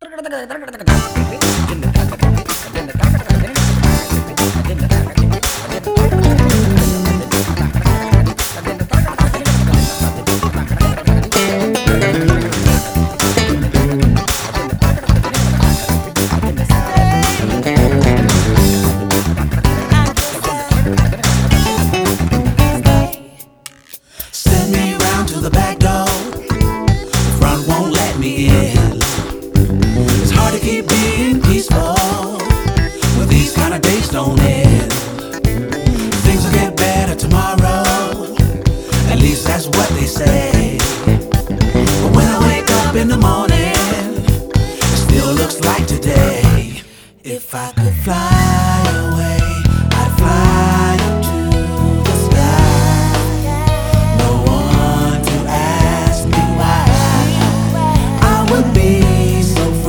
Send me around to the back door. The front won't let me in. It's hard to keep being peaceful when these kind of days don't end. Things will get better tomorrow, at least that's what they say. But when I wake up in the morning, it still looks like today. If I could fly away.